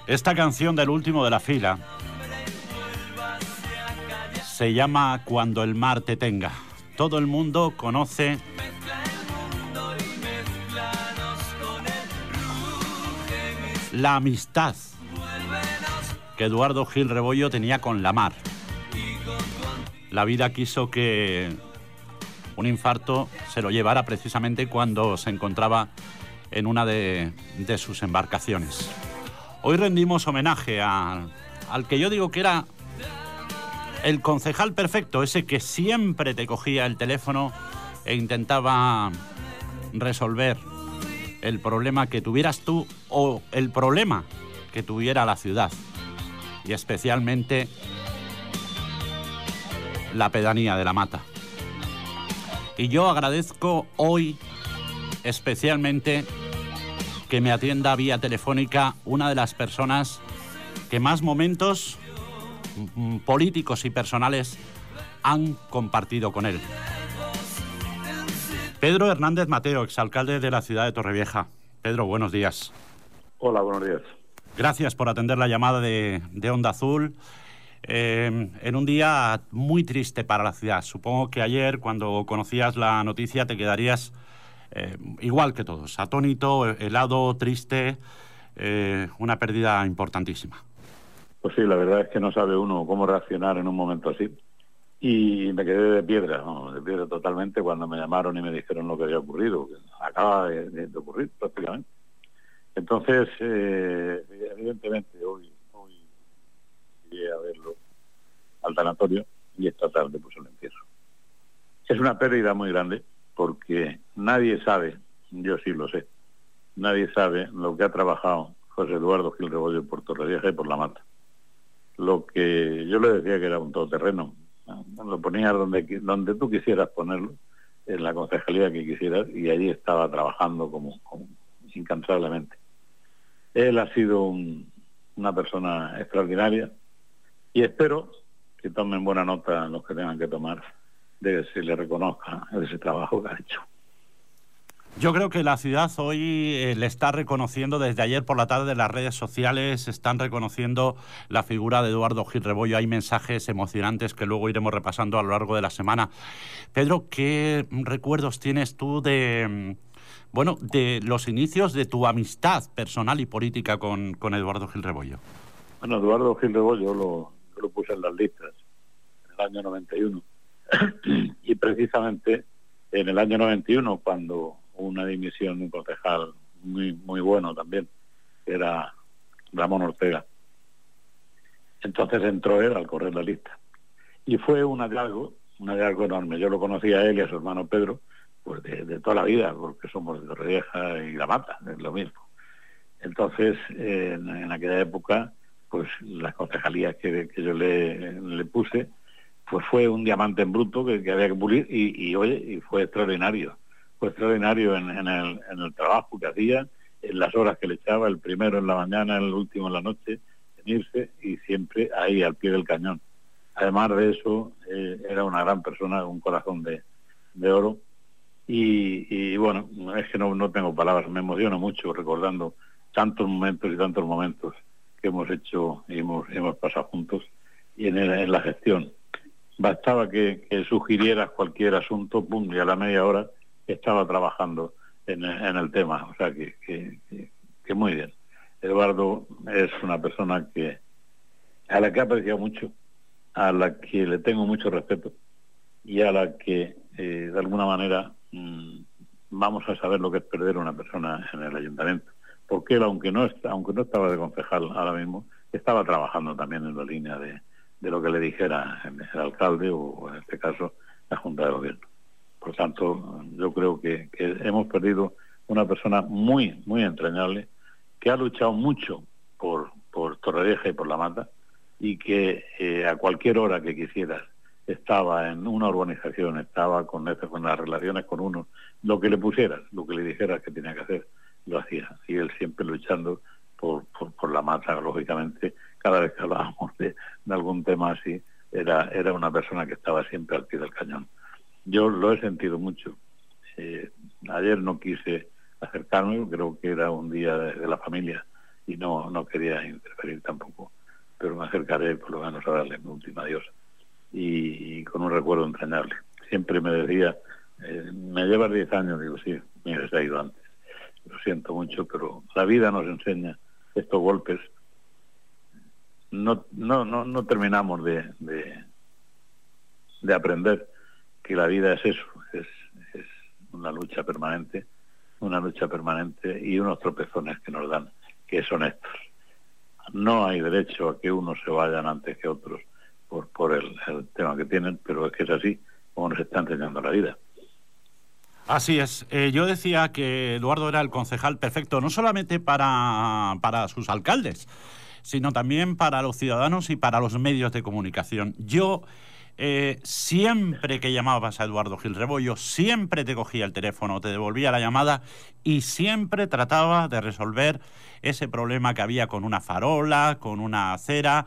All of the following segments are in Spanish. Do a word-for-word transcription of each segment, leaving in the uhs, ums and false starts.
Esta canción del último de la fila se llama Cuando el mar te tenga. Todo el mundo conoce la amistad que Eduardo Gil Rebollo tenía con la mar. La vida quiso que un infarto se lo llevara precisamente cuando se encontraba en una de, de sus embarcaciones. Hoy rendimos homenaje a, al que yo digo que era el concejal perfecto, ese que siempre te cogía el teléfono e intentaba resolver el problema que tuvieras tú o el problema que tuviera la ciudad, y especialmente la pedanía de La Mata. Y yo agradezco hoy especialmente que me atienda vía telefónica una de las personas que más momentos m- políticos y personales han compartido con él. Pedro Hernández Mateo, exalcalde de la ciudad de Torrevieja. Pedro, buenos días. Hola, buenos días. Gracias por atender la llamada de, de Onda Azul. Eh, en un día muy triste para la ciudad. Supongo que ayer, cuando conocías la noticia, te quedarías eh, igual que todos, atónito, helado, triste, eh, una pérdida importantísima. Pues sí, la verdad es que no sabe uno cómo reaccionar en un momento así. Y me quedé de piedra, ¿no? de piedra totalmente cuando me llamaron y me dijeron lo que había ocurrido, que acaba de, de ocurrir prácticamente. Entonces, eh, evidentemente, hoy, hoy llegué a verlo al tanatorio y esta tarde pues el entierro. Es una pérdida muy grande porque nadie sabe, yo sí lo sé, nadie sabe lo que ha trabajado José Eduardo Gil Rebollo por Torrevieja y por La Mata. Lo que yo le decía que era un todoterreno, lo ponías donde, donde tú quisieras ponerlo, en la concejalía que quisieras, y allí estaba trabajando como, como incansablemente. Él ha sido un, una persona extraordinaria y espero que tomen buena nota los que tengan que tomar de que se le reconozca ese trabajo que ha hecho. Yo creo que la ciudad hoy eh, le está reconociendo, desde ayer por la tarde, las redes sociales están reconociendo la figura de Eduardo Gil Rebollo. Hay mensajes emocionantes que luego iremos repasando a lo largo de la semana. Pedro, ¿qué recuerdos tienes tú de, bueno, de los inicios de tu amistad personal y política con, con Eduardo Gil Rebollo? Bueno, Eduardo Gil Rebollo lo, yo lo puse en las listas en el año noventa y uno y precisamente en el año noventa y uno, cuando una dimisión de un concejal muy muy bueno también, que era Ramón Ortega. Entonces entró él al correr la lista. Y fue un hallazgo, un hallazgo enorme. Yo lo conocía a él y a su hermano Pedro, pues de, de toda la vida, porque somos de Torrevieja y La Mata, es lo mismo. Entonces, eh, en, en aquella época, pues las concejalías que, que yo le, le puse, pues fue un diamante en bruto que, que había que pulir y, y oye, y fue extraordinario. Fue extraordinario en, en, el, en el trabajo que hacía, en las horas que le echaba, el primero en la mañana, el último en la noche, en irse y siempre ahí al pie del cañón. Además de eso, eh, era una gran persona, un corazón de, de oro. Y, y bueno, es que no, no tengo palabras, me emociono mucho recordando tantos momentos y tantos momentos que hemos hecho y hemos, hemos pasado juntos y en, el, en la gestión. Bastaba que, que sugirieras cualquier asunto, pum, y a la media hora estaba trabajando en, en el tema. O sea que, que, que, que muy bien. Eduardo es una persona que a la que he apreciado mucho, a la que le tengo mucho respeto y a la que eh, de alguna manera mmm, vamos a saber lo que es perder a una persona en el ayuntamiento. Porque él, aunque no, está, aunque no estaba de concejal ahora mismo, estaba trabajando también en la línea de, de lo que le dijera el, el alcalde o en este caso la Junta de Gobierno. Por tanto, yo creo que, que hemos perdido una persona muy, muy entrañable, que ha luchado mucho por, por Torrevieja y por La Mata, y que eh, a cualquier hora que quisieras estaba en una urbanización, estaba con, con las relaciones con uno, lo que le pusieras, lo que le dijeras que tenía que hacer, lo hacía. Y él siempre luchando por, por, por La Mata, lógicamente, cada vez que hablábamos de, de algún tema así, era, era una persona que estaba siempre al pie del cañón. Yo lo he sentido mucho. Eh, ayer no quise acercarme, creo que era un día de, de la familia y no, no quería interferir tampoco, pero me acercaré por lo menos a darle mi última adiós, y, y con un recuerdo entrañable. Siempre me decía, eh, me llevas diez años, digo, sí, me hubiese ido antes, lo siento mucho, pero la vida nos enseña estos golpes. No, no, no, no terminamos de, de, de aprender que la vida es eso, es, es una lucha permanente, una lucha permanente y unos tropezones que nos dan, que son estos. No hay derecho a que unos se vayan antes que otros por, por el, el tema que tienen, pero es que es así como nos está enseñando la vida. Así es. Eh, yo decía que Eduardo era el concejal perfecto, no solamente para, para sus alcaldes, sino también para los ciudadanos y para los medios de comunicación. Yo, eh, siempre que llamabas a Eduardo Gil Rebollo, siempre te cogía el teléfono, te devolvía la llamada y siempre trataba de resolver ese problema que había con una farola, con una acera,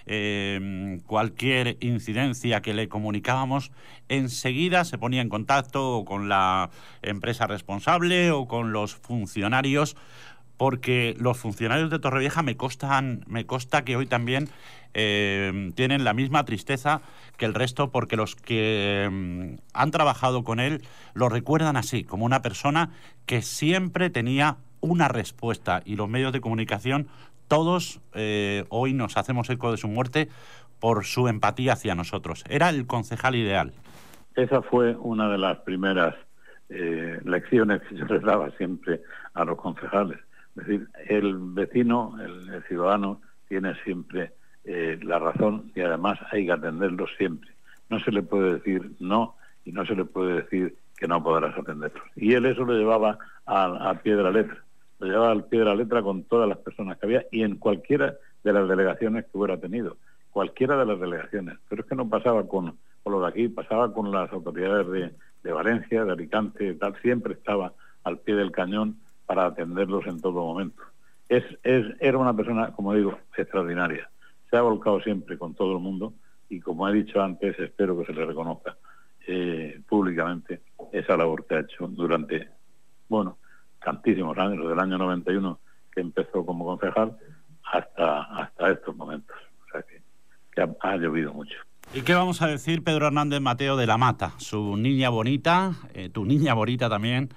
eh, cualquier incidencia que le comunicábamos, enseguida se ponía en contacto con la empresa responsable o con los funcionarios, porque los funcionarios de Torrevieja me costan, me consta que hoy también eh, tienen la misma tristeza que el resto, porque los que eh, han trabajado con él lo recuerdan así, como una persona que siempre tenía una respuesta, y los medios de comunicación, todos eh, hoy nos hacemos eco de su muerte por su empatía hacia nosotros. Era el concejal ideal. Esa fue una de las primeras eh, lecciones que yo les daba siempre a los concejales. Es decir, el vecino, el, el ciudadano, tiene siempre eh, la razón, y además hay que atenderlo siempre. No se le puede decir no y no se le puede decir que no podrás atenderlo. Y él eso lo llevaba a, a pie de la letra. Lo llevaba al pie de la letra con todas las personas que había y en cualquiera de las delegaciones que hubiera tenido. Cualquiera de las delegaciones. Pero es que no pasaba con, con los de aquí, pasaba con las autoridades de, de Valencia, de Alicante, tal. Siempre estaba al pie del cañón para atenderlos en todo momento. Es, es, era una persona, como digo, extraordinaria. Se ha volcado siempre con todo el mundo y, como he dicho antes, espero que se le reconozca eh, públicamente esa labor que ha hecho durante, bueno, tantísimos años, desde el año noventa y uno que empezó como concejal hasta, hasta estos momentos. O sea que, que ha, ha llovido mucho. ¿Y qué vamos a decir, Pedro Hernández Mateo, de la Mata? Su niña bonita, eh, tu niña bonita también.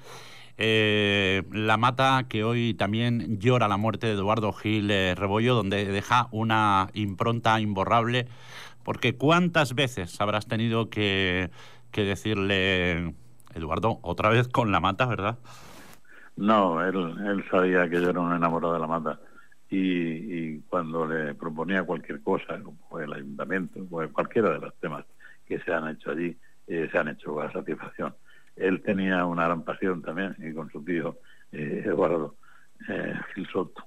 Eh, la Mata, que hoy también llora la muerte de Eduardo Gil eh, Rebollo, donde deja una impronta imborrable, porque ¿cuántas veces habrás tenido que, que decirle, Eduardo, otra vez con la Mata, verdad? No, él, él sabía que yo era un enamorado de la Mata, y, y cuando le proponía cualquier cosa, como el ayuntamiento, o cualquiera de los temas que se han hecho allí, eh, se han hecho con satisfacción. Él tenía una gran pasión también, y con su tío eh, Eduardo eh, Gil Soto.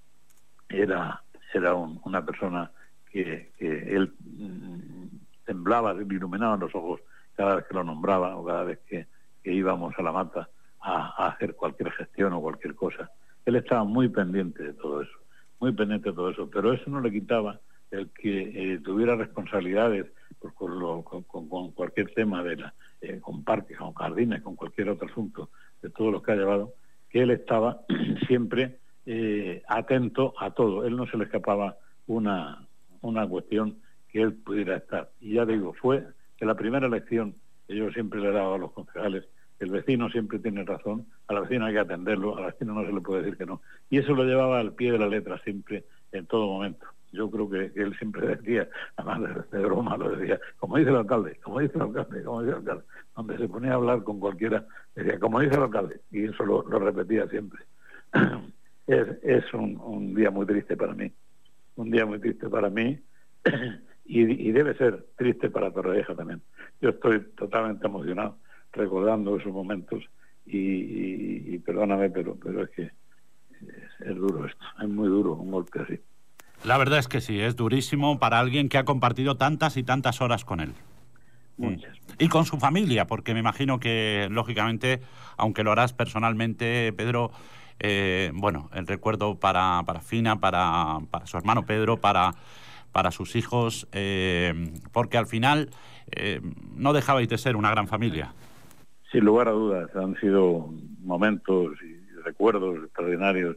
Era, era un, una persona que, que él mmm, temblaba, le iluminaban los ojos cada vez que lo nombraba o cada vez que, que íbamos a la Mata a, a hacer cualquier gestión o cualquier cosa. Él estaba muy pendiente de todo eso, muy pendiente de todo eso, pero eso no le quitaba el que eh, tuviera responsabilidades pues, con, lo, con, con, con cualquier tema de la Eh, con parques, con jardines, con cualquier otro asunto de todo lo que ha llevado, que él estaba siempre eh, atento a todo. Él no se le escapaba una, una cuestión que él pudiera estar. Y ya digo, fue que la primera lección que yo siempre le daba a los concejales, el vecino siempre tiene razón, al vecino hay que atenderlo, al vecino no se le puede decir que no. Y eso lo llevaba al pie de la letra siempre, en todo momento. Yo creo que, que él siempre decía, además de, de broma lo decía, como dice el alcalde, como dice el alcalde, como dice el alcalde, donde se ponía a hablar con cualquiera, decía, como dice el alcalde, y eso lo, lo repetía siempre. Es, es un, un día muy triste para mí, un día muy triste para mí, y, y debe ser triste para Torrevieja también. Yo estoy totalmente emocionado recordando esos momentos, y, y, y perdóname, pero, pero es que es, es duro esto, es muy duro un golpe así. La verdad es que sí, es durísimo para alguien que ha compartido tantas y tantas horas con él. Muchas. Y con su familia, porque me imagino que, lógicamente, aunque lo harás personalmente, Pedro, eh, bueno, el recuerdo para, para Fina, para, para su hermano Pedro, para, para sus hijos, eh, porque al final eh, no dejabais de ser una gran familia. Sin lugar a dudas, han sido momentos y recuerdos extraordinarios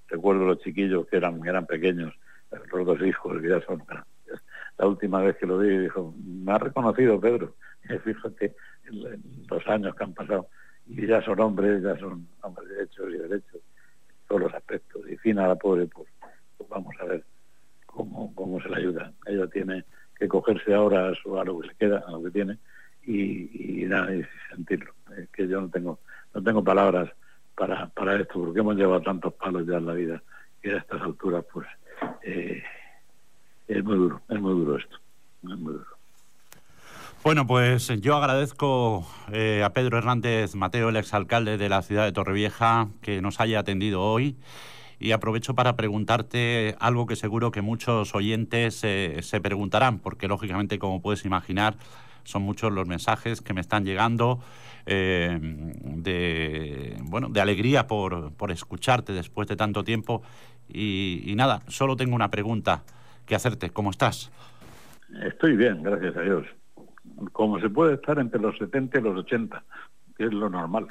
recuerdo los chiquillos que eran, que eran pequeños, los dos hijos, que ya son... La última vez que lo vi, dijo, me ha reconocido Pedro. Y fíjate en los años que han pasado. Y ya son hombres, ya son hombres derechos y derechos, en todos los aspectos. Y Fina, la pobre, pues, pues vamos a ver cómo, cómo se le ayuda. Ella tiene que cogerse ahora a, su, a lo que le queda, a lo que tiene, y, y, nada, y sentirlo. Es que yo no tengo, no tengo palabras para, para esto, porque hemos llevado tantos palos ya en la vida, que a estas alturas, pues... Eh, es muy duro, es muy duro esto, es muy duro. Bueno, pues yo agradezco eh, a Pedro Hernández Mateo, el exalcalde de la ciudad de Torrevieja, que nos haya atendido hoy, y aprovecho para preguntarte algo que seguro que muchos oyentes eh, se preguntarán, porque lógicamente, como puedes imaginar, son muchos los mensajes que me están llegando eh, de, bueno, de alegría por, por escucharte después de tanto tiempo, y, y nada, solo tengo una pregunta que hacerte. ¿Cómo estás? Estoy bien, gracias a Dios. Como se puede estar entre los setenta y los ochenta, que es lo normal.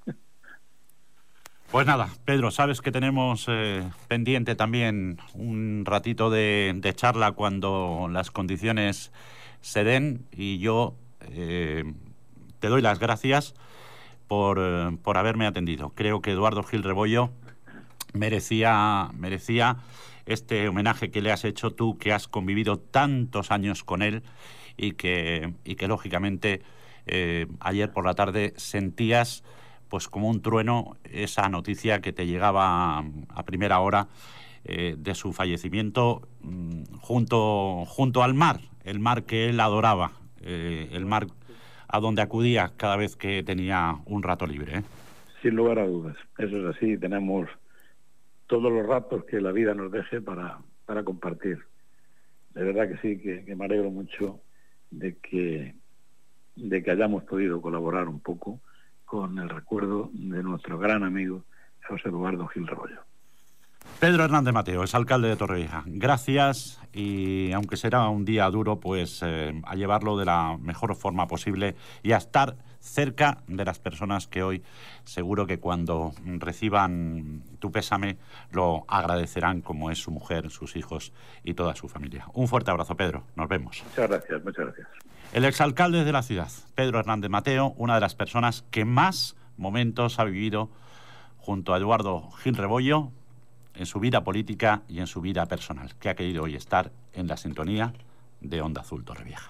Pues nada, Pedro, sabes que tenemos eh, pendiente también un ratito de, de charla cuando las condiciones se den, y yo eh, te doy las gracias por, eh, por haberme atendido. Creo que Eduardo Gil Rebollo merecía, merecía este homenaje que le has hecho tú, que has convivido tantos años con él y que, y que lógicamente eh, ayer por la tarde sentías pues como un trueno esa noticia que te llegaba a, a primera hora eh, de su fallecimiento mmm, junto, junto al mar, el mar que él adoraba, eh, el mar a donde acudía cada vez que tenía un rato libre, ¿eh? Sin lugar a dudas, eso es así, tenemos todos los ratos que la vida nos deje para, para compartir. De verdad que sí, que, que me alegro mucho de que, de que hayamos podido colaborar un poco con el recuerdo de nuestro gran amigo José Eduardo Gil Rebollo. Pedro Hernández Mateo, es alcalde de Torrevieja. Gracias, y aunque será un día duro, pues eh, a llevarlo de la mejor forma posible y a estar cerca de las personas que hoy seguro que cuando reciban tu pésame lo agradecerán, como es su mujer, sus hijos y toda su familia. Un fuerte abrazo, Pedro. Nos vemos. Muchas gracias, muchas gracias. El exalcalde de la ciudad, Pedro Hernández Mateo, una de las personas que más momentos ha vivido junto a Eduardo Gil Rebollo en su vida política y en su vida personal, que ha querido hoy estar en la sintonía de Onda Azul Torrevieja.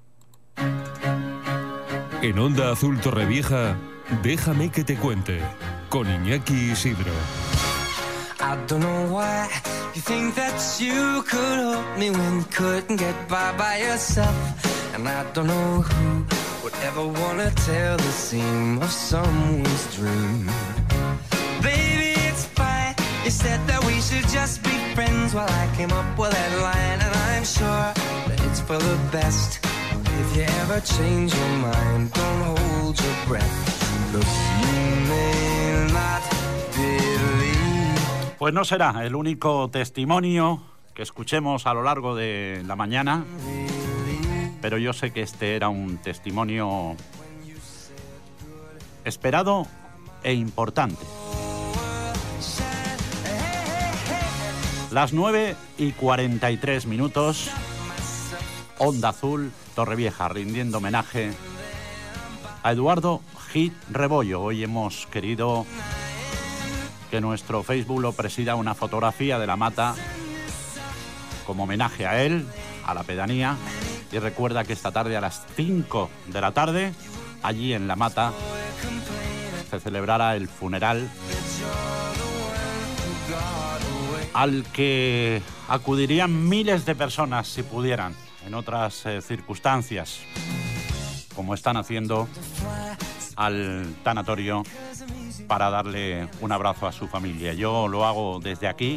En Onda Azul Torrevieja, déjame que te cuente, con Iñaki Isidro. I don't know why you think that you could help me when you couldn't get by by yourself. And I don't know who would ever want to tell the seam of someone's dream. Baby, it's fine. You said that we should just be friends. Well, I came up with that line, and I'm sure that it's for the best. If you ever change your mind, don't hold your breath. Look, you may not believe. Pues no será el único testimonio que escuchemos a lo largo de la mañana, pero yo sé que este era un testimonio esperado e importante. Las nueve y cuarenta y tres minutos, Onda Azul Torrevieja, rindiendo homenaje a Eduardo Gil Rebollo. Hoy hemos querido que nuestro Facebook lo presida una fotografía de la mata como homenaje a él, a la pedanía. Y recuerda que esta tarde a las cinco de la tarde, allí en la mata, se celebrará el funeral al que acudirían miles de personas si pudieran, en otras eh, circunstancias, como están haciendo al tanatorio para darle un abrazo a su familia. Yo lo hago desde aquí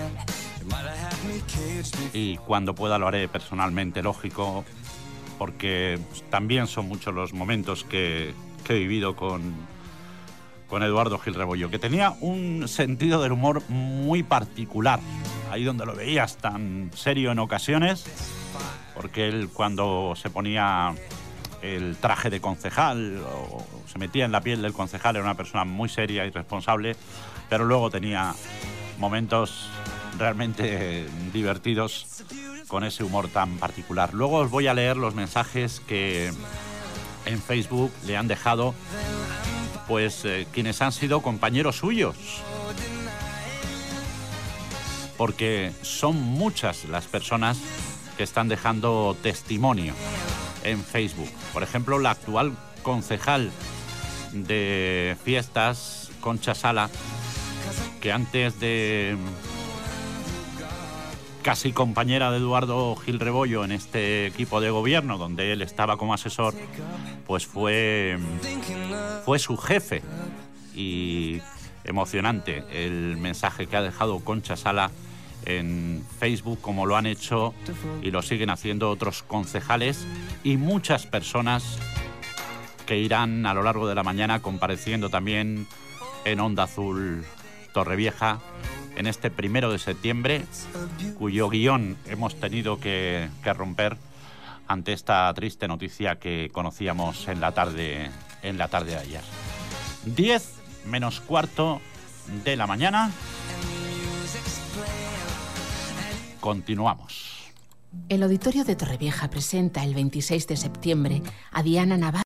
y cuando pueda lo haré personalmente, lógico, porque también son muchos los momentos que, que he vivido con, con Eduardo Gil Rebollo, que tenía un sentido del humor muy particular, ahí donde lo veías tan serio en ocasiones, porque él cuando se ponía el traje de concejal o se metía en la piel del concejal era una persona muy seria y responsable, pero luego tenía momentos realmente divertidos con ese humor tan particular. Luego os voy a leer los mensajes que en Facebook le han dejado pues eh, quienes han sido compañeros suyos, porque son muchas las personas que están dejando testimonio en Facebook. Por ejemplo, la actual concejal de fiestas, Concha Sala, que antes de casi compañera de Eduardo Gil Rebollo en este equipo de gobierno donde él estaba como asesor, pues fue, fue su jefe. Y emocionante el mensaje que ha dejado Concha Sala en Facebook, como lo han hecho y lo siguen haciendo otros concejales y muchas personas que irán a lo largo de la mañana compareciendo también en Onda Azul Torrevieja en este primero de septiembre, cuyo guión hemos tenido que, que romper ante esta triste noticia que conocíamos en la tarde, en la tarde de ayer. diez menos cuarto de la mañana. Continuamos. El Auditorio de Torrevieja presenta el veintiséis de septiembre a Diana Navarro.